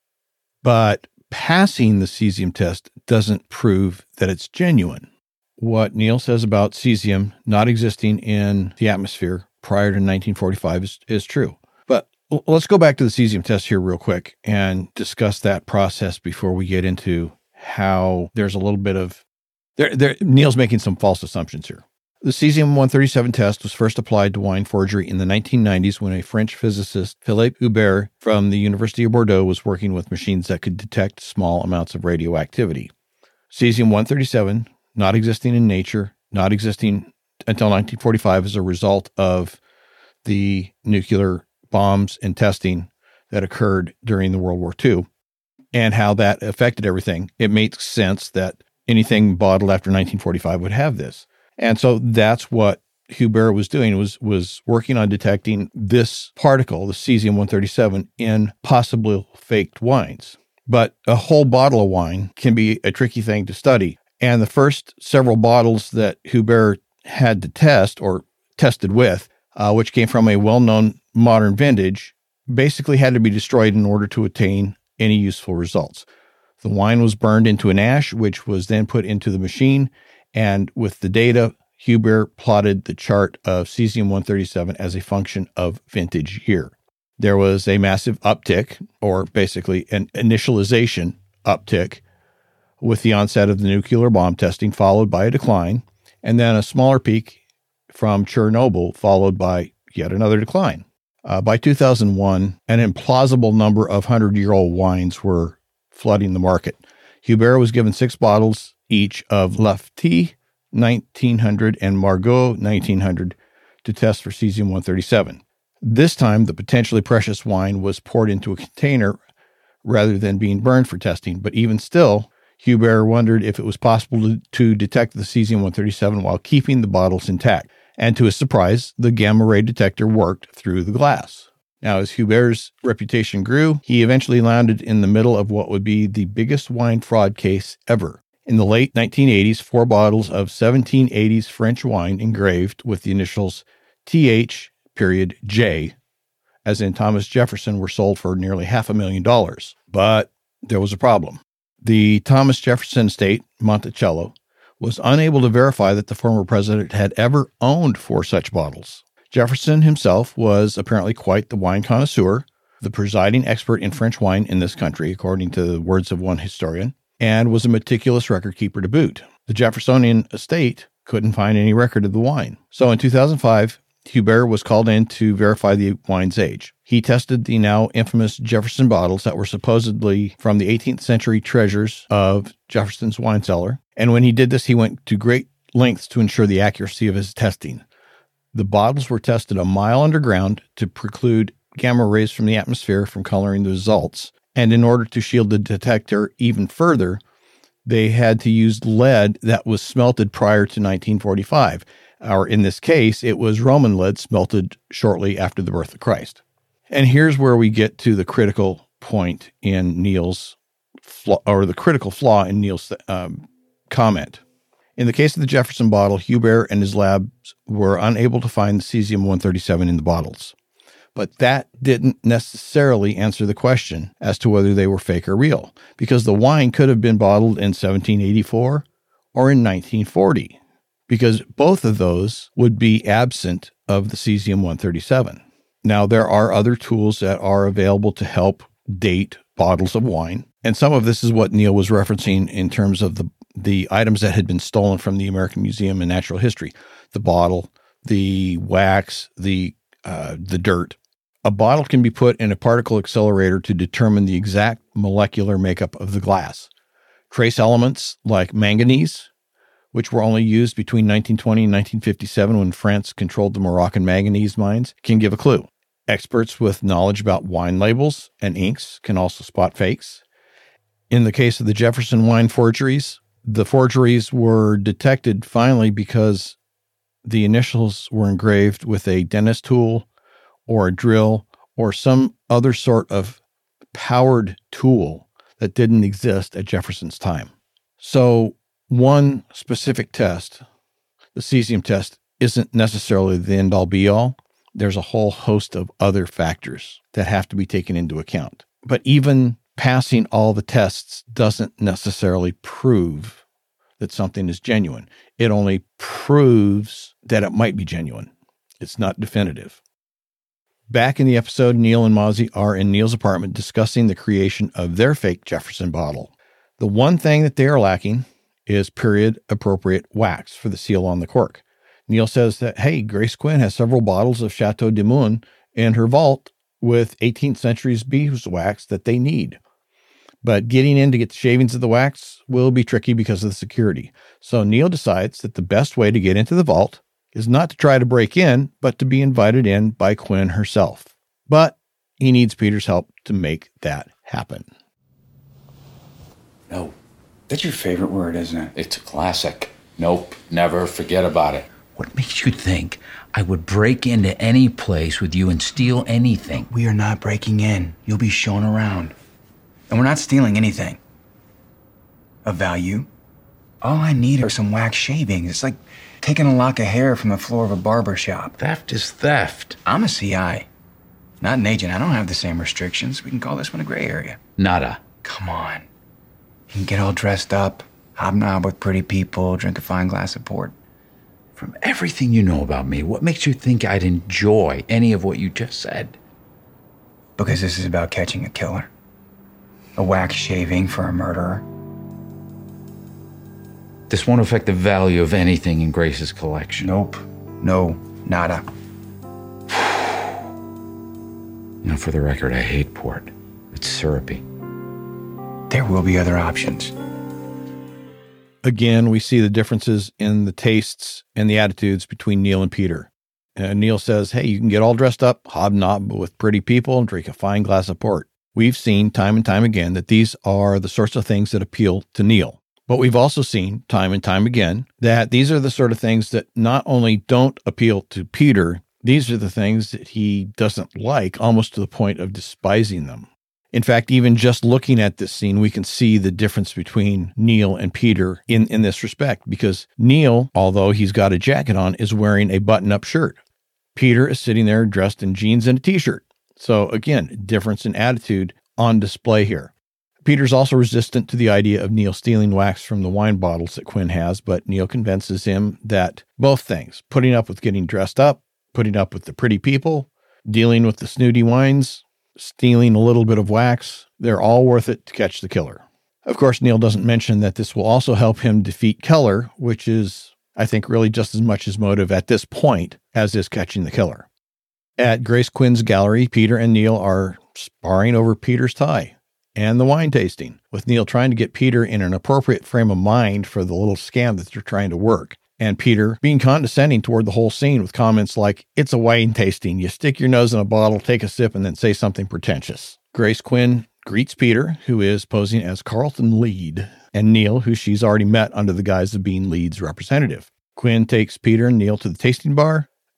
But passing the cesium test doesn't prove that it's genuine. What Neil says about cesium not existing in the atmosphere prior to nineteen forty-five is, is true. But let's go back to the cesium test here real quick and discuss that process before we get into how there's a little bit of... There, there, Neil's making some false assumptions here. The cesium one thirty-seven test was first applied to wine forgery in the nineteen nineties when a French physicist, Philippe Hubert, from the University of Bordeaux, was working with machines that could detect small amounts of radioactivity. Cesium one thirty-seven, not existing in nature, not existing until nineteen forty-five as a result of the nuclear bombs and testing that occurred during the World War Two, and how that affected everything. It makes sense that anything bottled after nineteen forty-five would have this. And so that's what Hubert was doing, was was working on detecting this particle, the cesium one thirty-seven, in possible faked wines. But a whole bottle of wine can be a tricky thing to study. And the first several bottles that Hubert had to test, or tested with, uh, which came from a well-known modern vintage, basically had to be destroyed in order to attain any useful results. The wine was burned into an ash, which was then put into the machine. And with the data, Hubert plotted the chart of cesium one thirty-seven as a function of vintage year. There was a massive uptick, or basically an initialization uptick, with the onset of the nuclear bomb testing, followed by a decline, and then a smaller peak from Chernobyl, followed by yet another decline. Uh, by two thousand one, an implausible number of hundred-year-old wines were flooding the market. Hubert was given six bottles each of Lafite nineteen hundred and Margaux nineteen hundred to test for cesium one thirty-seven. This time, the potentially precious wine was poured into a container rather than being burned for testing. But even still, Hubert wondered if it was possible to, to detect the cesium one thirty-seven while keeping the bottles intact. And to his surprise, the gamma ray detector worked through the glass. Now, as Hubert's reputation grew, he eventually landed in the middle of what would be the biggest wine fraud case ever. In the late nineteen eighties, four bottles of seventeen eighties French wine engraved with the initials T H period J, as in Thomas Jefferson, were sold for nearly half a million dollars. But there was a problem. The Thomas Jefferson estate, Monticello, was unable to verify that the former president had ever owned four such bottles. Jefferson himself was apparently quite the wine connoisseur, the presiding expert in French wine in this country, according to the words of one historian, and was a meticulous record keeper to boot. The Jeffersonian estate couldn't find any record of the wine. So in two thousand five, Hubert was called in to verify the wine's age. He tested the now infamous Jefferson bottles that were supposedly from the eighteenth century treasures of Jefferson's wine cellar. And when he did this, he went to great lengths to ensure the accuracy of his testing. The bottles were tested a mile underground to preclude gamma rays from the atmosphere from coloring the results. And in order to shield the detector even further, they had to use lead that was smelted prior to nineteen forty-five. Or in this case, it was Roman lead smelted shortly after the birth of Christ. And here's where we get to the critical point in Neil's flaw, or the critical flaw in Neil's um, comment. In the case of the Jefferson bottle, Huber and his labs were unable to find the cesium one thirty-seven in the bottles. But that didn't necessarily answer the question as to whether they were fake or real, because the wine could have been bottled in seventeen eighty-four or in nineteen forty, because both of those would be absent of the cesium one thirty-seven. Now, there are other tools that are available to help date bottles of wine, and some of this is what Neil was referencing in terms of the, the items that had been stolen from the American Museum of Natural History, the bottle, the wax, the uh, the dirt. A bottle can be put in a particle accelerator to determine the exact molecular makeup of the glass. Trace elements like manganese, which were only used between nineteen twenty and nineteen fifty-seven when France controlled the Moroccan manganese mines, can give a clue. Experts with knowledge about wine labels and inks can also spot fakes. In the case of the Jefferson wine forgeries, the forgeries were detected finally because the initials were engraved with a dentist tool or a drill or some other sort of powered tool that didn't exist at Jefferson's time. So one specific test, the cesium test, isn't necessarily the end-all be-all. There's a whole host of other factors that have to be taken into account. But even passing all the tests doesn't necessarily prove that something is genuine. It only proves that it might be genuine. It's not definitive. Back in the episode, Neil and Mozzie are in Neil's apartment discussing the creation of their fake Jefferson bottle. The one thing that they are lacking is period-appropriate wax for the seal on the cork. Neil says that, hey, Grace Quinn has several bottles of Chateau de Moon in her vault with eighteenth century's beeswax that they need. But getting in to get the shavings of the wax will be tricky because of the security. So Neil decides that the best way to get into the vault is not to try to break in, but to be invited in by Quinn herself. But he needs Peter's help to make that happen. No. That's your favorite word, isn't it? It's a classic. Nope, never forget about it. What makes you think I would break into any place with you and steal anything? We are not breaking in. You'll be shown around. And we're not stealing anything of value. All I need are some wax shavings. It's like taking a lock of hair from the floor of a barber shop. Theft is theft. I'm a C I, not an agent. I don't have the same restrictions. We can call this one a gray area. Nada. Come on. You can get all dressed up, hobnob with pretty people, drink a fine glass of port. From everything you know about me, what makes you think I'd enjoy any of what you just said? Because this is about catching a killer. A wax shaving for a murderer. This won't affect the value of anything in Grace's collection. Nope. No. Nada. Now, for the record, I hate port. It's syrupy. There will be other options. Again, we see the differences in the tastes and the attitudes between Neil and Peter. And Neil says, hey, you can get all dressed up, hobnob with pretty people, and drink a fine glass of port. We've seen time and time again that these are the sorts of things that appeal to Neil. But we've also seen time and time again that these are the sort of things that not only don't appeal to Peter, these are the things that he doesn't like, almost to the point of despising them. In fact, even just looking at this scene, we can see the difference between Neil and Peter in, in this respect, because Neil, although he's got a jacket on, is wearing a button-up shirt. Peter is sitting there dressed in jeans and a t-shirt. So again, difference in attitude on display here. Peter's also resistant to the idea of Neil stealing wax from the wine bottles that Quinn has, but Neil convinces him that both things, putting up with getting dressed up, putting up with the pretty people, dealing with the snooty wines, stealing a little bit of wax, they're all worth it to catch the killer. Of course, Neil doesn't mention that this will also help him defeat Keller, which is, I think, really just as much his motive at this point as is catching the killer. At Grace Quinn's gallery, Peter and Neil are sparring over Peter's tie and the wine tasting, with Neil trying to get Peter in an appropriate frame of mind for the little scam that they're trying to work. And Peter being condescending toward the whole scene with comments like, it's a wine tasting. You stick your nose in a bottle, take a sip, and then say something pretentious. Grace Quinn greets Peter, who is posing as Carlton Lead, and Neil, who she's already met under the guise of being Lead's representative. Quinn takes Peter and Neil to the tasting bar.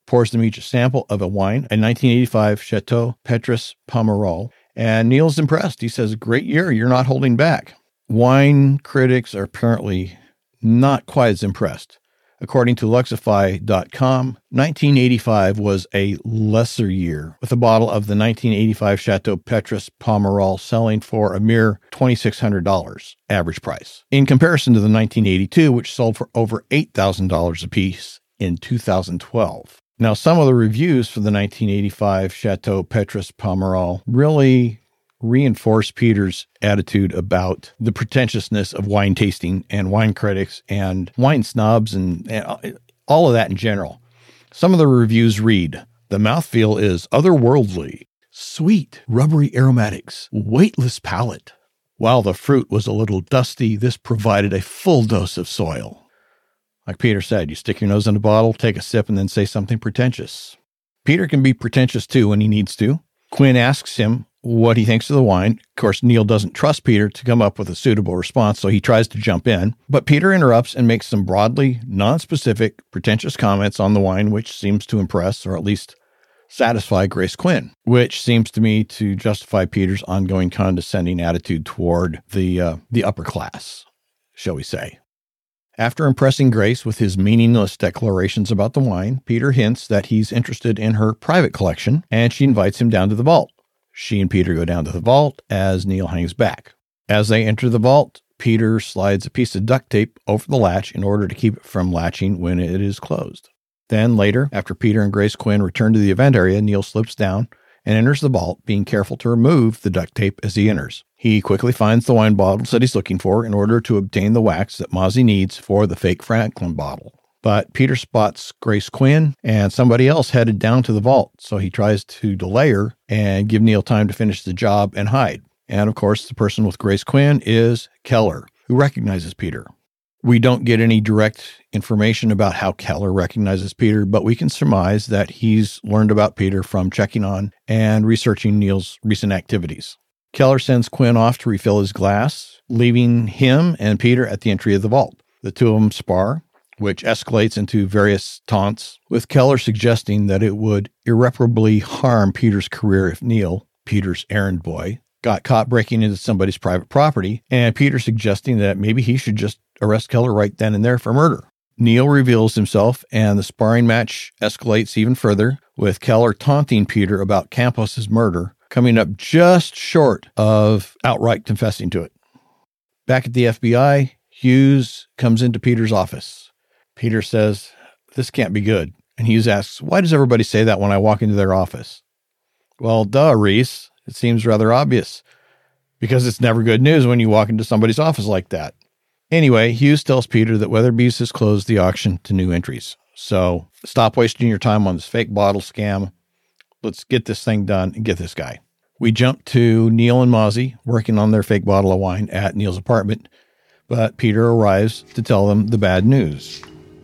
pours them each a sample of a wine, a nineteen eighty-five Chateau Petrus Pomerol. And Neil's impressed. He says, great year, you're not holding back. Wine critics are apparently not quite as impressed. According to Luxify dot com, nineteen eighty-five was a lesser year, with a bottle of the nineteen eighty-five Chateau Petrus Pomerol selling for a mere two thousand six hundred dollars average price, in comparison to the nineteen eighty-two, which sold for over eight thousand dollars apiece in two thousand twelve. Now, some of the reviews for the nineteen eighty-five Chateau Petrus Pomerol really reinforce Peter's attitude about the pretentiousness of wine tasting and wine critics and wine snobs and, and all of that in general. Some of the reviews read, the mouthfeel is otherworldly, sweet, rubbery aromatics, weightless palate. While the fruit was a little dusty, this provided a full dose of soil. Like Peter said, you stick your nose in a bottle, take a sip, and then say something pretentious. Peter can be pretentious too when he needs to. Quinn asks him what he thinks of the wine. Of course, Neil doesn't trust Peter to come up with a suitable response, so he tries to jump in. But Peter interrupts and makes some broadly non-specific, pretentious comments on the wine, which seems to impress, or at least satisfy, Grace Quinn, which seems to me to justify Peter's ongoing condescending attitude toward the uh, the upper class, shall we say. After impressing Grace with his meaningless declarations about the wine, Peter hints that he's interested in her private collection, and she invites him down to the vault. She and Peter go down to the vault as Neil hangs back. As they enter the vault, Peter slides a piece of duct tape over the latch in order to keep it from latching when it is closed. Then later, after Peter and Grace Quinn return to the event area, Neil slips down and enters the vault, being careful to remove the duct tape as he enters. He quickly finds the wine bottles that he's looking for in order to obtain the wax that Mozzie needs for the fake Franklin bottle. But Peter spots Grace Quinn and somebody else headed down to the vault, so he tries to delay her and give Neil time to finish the job and hide. And of course, the person with Grace Quinn is Keller, who recognizes Peter. We don't get any direct information about how Keller recognizes Peter, but we can surmise that he's learned about Peter from checking on and researching Neil's recent activities. Keller sends Quinn off to refill his glass, leaving him and Peter at the entry of the vault. The two of them spar, which escalates into various taunts, with Keller suggesting that it would irreparably harm Peter's career if Neil, Peter's errand boy, got caught breaking into somebody's private property, and Peter suggesting that maybe he should just arrest Keller right then and there for murder. Neil reveals himself, and the sparring match escalates even further, with Keller taunting Peter about Campos's murder, coming up just short of outright confessing to it. Back at the F B I, Hughes comes into Peter's office. Peter says, "This can't be good." And Hughes asks, "Why does everybody say that when I walk into their office?" "Well, duh, Reese. It seems rather obvious. Because it's never good news when you walk into somebody's office like that." Anyway, Hughes tells Peter that Weatherby's has closed the auction to new entries. So stop wasting your time on this fake bottle scam. Let's get this thing done and get this guy. We jump to Neil and Mozzie working on their fake bottle of wine at Neil's apartment, but Peter arrives to tell them the bad news.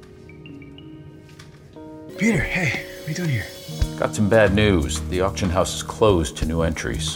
Peter, hey, what are you doing here? Got some bad news. The auction house is closed to new entries.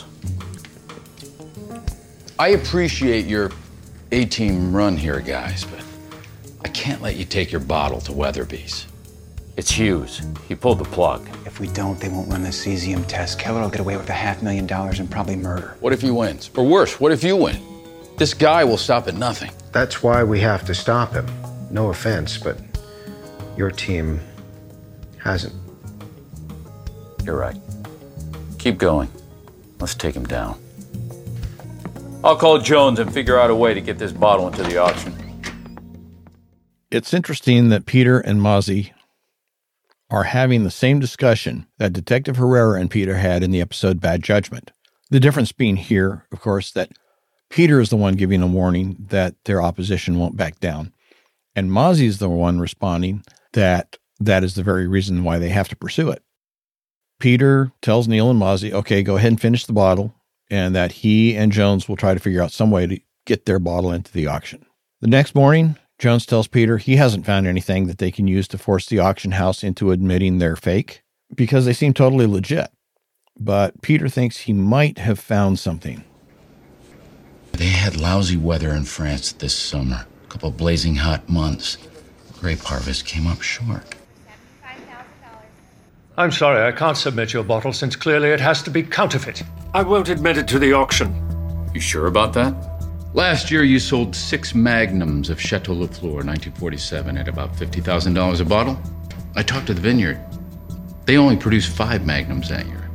I appreciate your A-team run here, guys, but I can't let you take your bottle to Weatherby's. It's Hughes. He pulled the plug. If we don't, they won't run the cesium test. Keller will get away with a half million dollars and probably murder. What if he wins? Or worse, what if you win? This guy will stop at nothing. That's why we have to stop him. No offense, but your team hasn't. You're right. Keep going. Let's take him down. I'll call Jones and figure out a way to get this bottle into the auction. It's interesting that Peter and Mozzie are having the same discussion that Detective Herrera and Peter had in the episode Bad Judgment. The difference being here, of course, that Peter is the one giving a warning that their opposition won't back down, and Mozzie is the one responding that that is the very reason why they have to pursue it. Peter tells Neil and Mozzie, okay, go ahead and finish the bottle, and that he and Jones will try to figure out some way to get their bottle into the auction. The next morning, Jones tells Peter he hasn't found anything that they can use to force the auction house into admitting they're fake, because they seem totally legit. But Peter thinks he might have found something. They had lousy weather in France this summer. A couple of blazing hot months. Grape harvest came up short. I'm sorry, I can't submit your bottle since clearly it has to be counterfeit. I won't admit it to the auction. You sure about that? Last year, you sold six magnums of Chateau Lafleur nineteen forty-seven at about fifty thousand dollars a bottle. I talked to the vineyard. They only produced five magnums that year.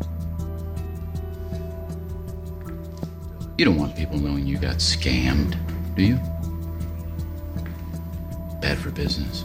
You don't want people knowing you got scammed, do you? Bad for business.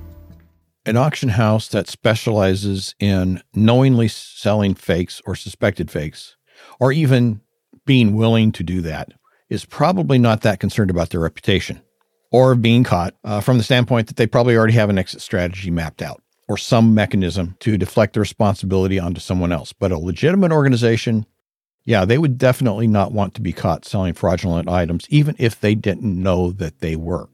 An auction house that specializes in knowingly selling fakes or suspected fakes, or even being willing to do that, is probably not that concerned about their reputation or being caught uh, from the standpoint that they probably already have an exit strategy mapped out or some mechanism to deflect the responsibility onto someone else. But a legitimate organization, yeah, they would definitely not want to be caught selling fraudulent items, even if they didn't know that they were.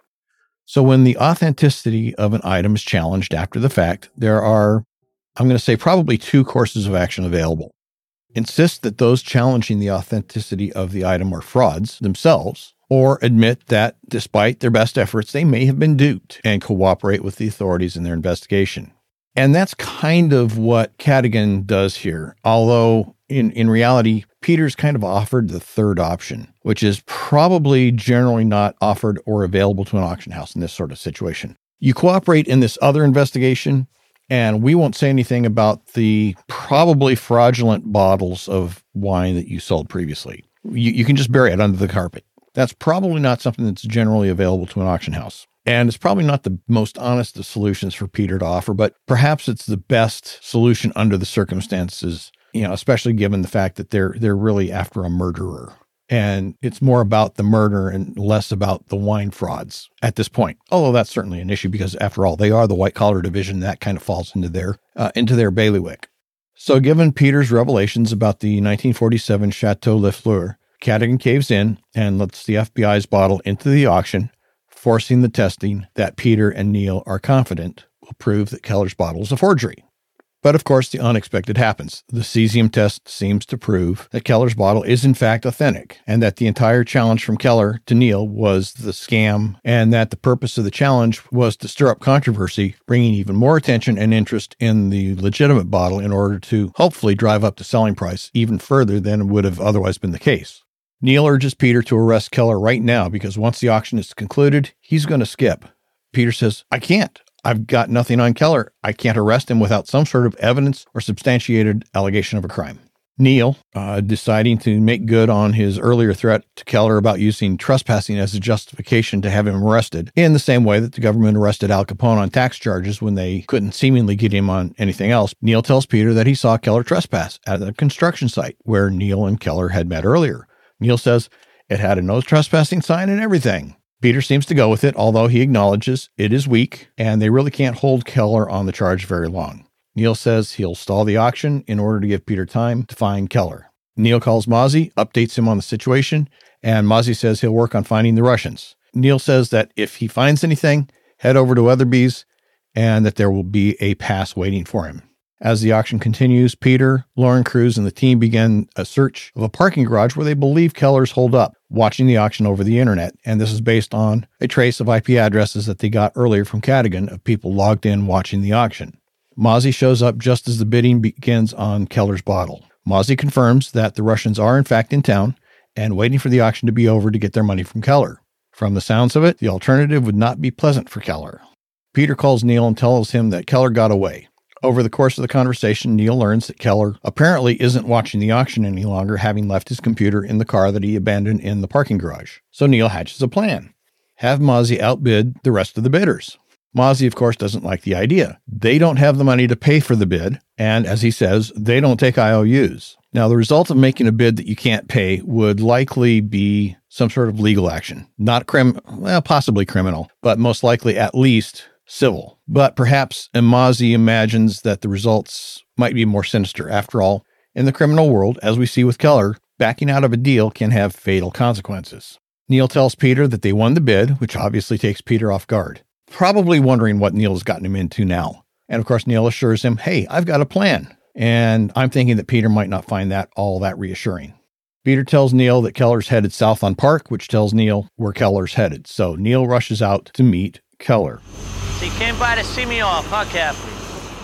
So when the authenticity of an item is challenged after the fact, there are, I'm going to say, probably two courses of action available. Insist that those challenging the authenticity of the item are frauds themselves, or admit that despite their best efforts, they may have been duped and cooperate with the authorities in their investigation. And that's kind of what Cadogan does here, although in, in reality, Peters kind of offered the third option, which is probably generally not offered or available to an auction house in this sort of situation. You cooperate in this other investigation, and we won't say anything about the probably fraudulent bottles of wine that you sold previously. You, you can just bury it under the carpet. That's probably not something that's generally available to an auction house. And it's probably not the most honest of solutions for Peter to offer, but perhaps it's the best solution under the circumstances, you know, especially given the fact that they're they're really after a murderer. And it's more about the murder and less about the wine frauds at this point. Although that's certainly an issue because, after all, they are the white-collar division. That kind of falls into their uh, into their bailiwick. So given Peter's revelations about the nineteen forty-seven Chateau Lafleur, Cadogan caves in and lets the F B I's bottle into the auction, forcing the testing that Peter and Neil are confident will prove that Keller's bottle is a forgery. But of course, the unexpected happens. The cesium test seems to prove that Keller's bottle is in fact authentic, and that the entire challenge from Keller to Neil was the scam, and that the purpose of the challenge was to stir up controversy, bringing even more attention and interest in the legitimate bottle in order to hopefully drive up the selling price even further than would have otherwise been the case. Neil urges Peter to arrest Keller right now because once the auction is concluded, he's going to skip. Peter says, I can't. I've got nothing on Keller. I can't arrest him without some sort of evidence or substantiated allegation of a crime. Neil, uh, deciding to make good on his earlier threat to Keller about using trespassing as a justification to have him arrested, in the same way that the government arrested Al Capone on tax charges when they couldn't seemingly get him on anything else, Neil tells Peter that he saw Keller trespass at a construction site where Neil and Keller had met earlier. Neil says it had a no trespassing sign and everything. Peter seems to go with it, although he acknowledges it is weak and they really can't hold Keller on the charge very long. Neil says he'll stall the auction in order to give Peter time to find Keller. Neil calls Mozzie, updates him on the situation, and Mozzie says he'll work on finding the Russians. Neil says that if he finds anything, head over to Weatherby's and that there will be a pass waiting for him. As the auction continues, Peter, Lauren Cruz, and the team begin a search of a parking garage where they believe Keller's holed up, watching the auction over the internet. And this is based on a trace of I P addresses that they got earlier from Cadogan of people logged in watching the auction. Mozzie shows up just as the bidding begins on Keller's bottle. Mozzie confirms that the Russians are in fact in town and waiting for the auction to be over to get their money from Keller. From the sounds of it, the alternative would not be pleasant for Keller. Peter calls Neil and tells him that Keller got away. Over the course of the conversation, Neil learns that Keller apparently isn't watching the auction any longer, having left his computer in the car that he abandoned in the parking garage. So Neil hatches a plan. Have Mozzie outbid the rest of the bidders. Mozzie, of course, doesn't like the idea. They don't have the money to pay for the bid, and as he says, they don't take I O Us. Now, the result of making a bid that you can't pay would likely be some sort of legal action. Not crim, well, possibly criminal, but most likely at least civil. But perhaps Mozzie imagines that the results might be more sinister. After all, in the criminal world, as we see with Keller, backing out of a deal can have fatal consequences. Neil tells Peter that they won the bid, which obviously takes Peter off guard, probably wondering what Neil has gotten him into now. And of course, Neil assures him, hey, I've got a plan. And I'm thinking that Peter might not find that all that reassuring. Peter tells Neil that Keller's headed south on Park, which tells Neil where Keller's headed. So Neil rushes out to meet Keller. So you came by to see me off, huh, Caffrey?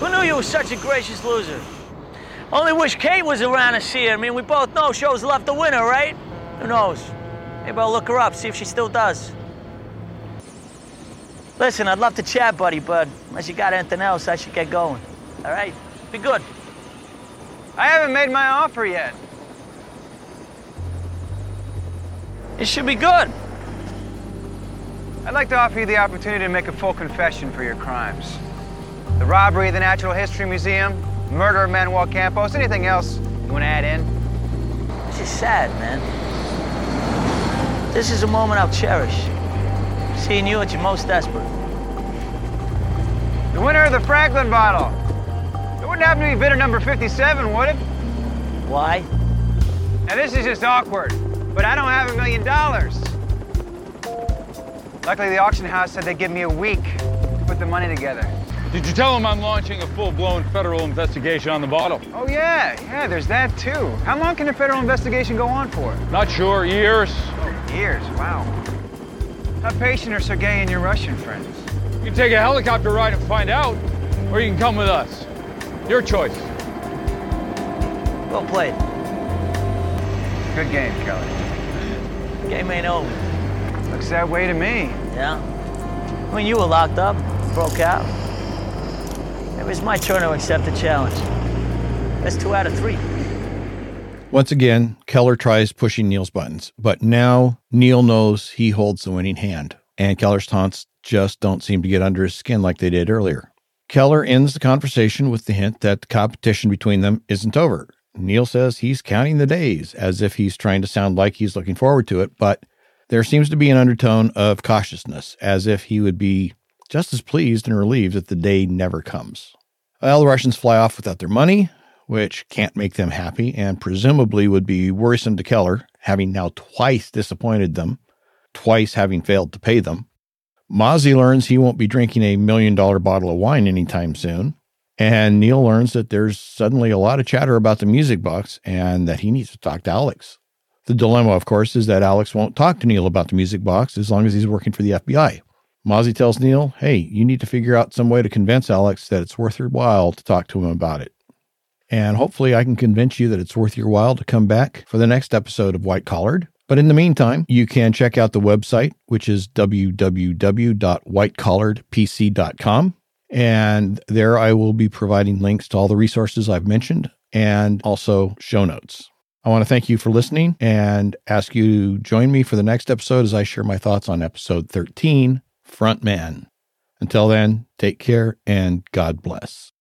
Who knew you were such a gracious loser? Only wish Kate was around to see it. I mean, we both know shows left a winner, right? Who knows? Maybe I'll look her up, see if she still does. Listen, I'd love to chat, buddy, but unless you got anything else, I should get going. All right? Be good. I haven't made my offer yet. It should be good. I'd like to offer you the opportunity to make a full confession for your crimes. The robbery of the Natural History Museum, murder of Manuel Campos, anything else you want to add in? This is sad, man. This is a moment I'll cherish. Seeing you at your most desperate. The winner of the Franklin bottle. It wouldn't happen to be bidder number fifty-seven, would it? Why? Now this is just awkward, but I don't have a million dollars. Luckily, the auction house said they'd give me a week to put the money together. Did you tell them I'm launching a full-blown federal investigation on the bottle? Oh, yeah, yeah, there's that, too. How long can a federal investigation go on for? Not sure. Years. Oh, years, wow. How patient are Sergei and your Russian friends? You can take a helicopter ride and find out, or you can come with us. Your choice. Well played. Good game, Kelly. Game ain't over. Looks that way to me. Yeah? When you were locked up, broke out, it was my turn to accept the challenge. That's two out of three. Once again, Keller tries pushing Neil's buttons, but now Neil knows he holds the winning hand, and Keller's taunts just don't seem to get under his skin like they did earlier. Keller ends the conversation with the hint that the competition between them isn't over. Neil says he's counting the days, as if he's trying to sound like he's looking forward to it, but there seems to be an undertone of cautiousness, as if he would be just as pleased and relieved that the day never comes. Well, the Russians fly off without their money, which can't make them happy and presumably would be worrisome to Keller, having now twice disappointed them, twice having failed to pay them. Mozzie learns he won't be drinking a million-dollar bottle of wine anytime soon, and Neil learns that there's suddenly a lot of chatter about the music box and that he needs to talk to Alex. The dilemma, of course, is that Alex won't talk to Neil about the music box as long as he's working for the F B I. Mozzie tells Neil, hey, you need to figure out some way to convince Alex that it's worth your while to talk to him about it. And hopefully I can convince you that it's worth your while to come back for the next episode of White Collared. But in the meantime, you can check out the website, which is w w w dot white collared p c dot com. And there I will be providing links to all the resources I've mentioned and also show notes. I want to thank you for listening and ask you to join me for the next episode as I share my thoughts on episode thirteen, Front Man. Until then, take care and God bless.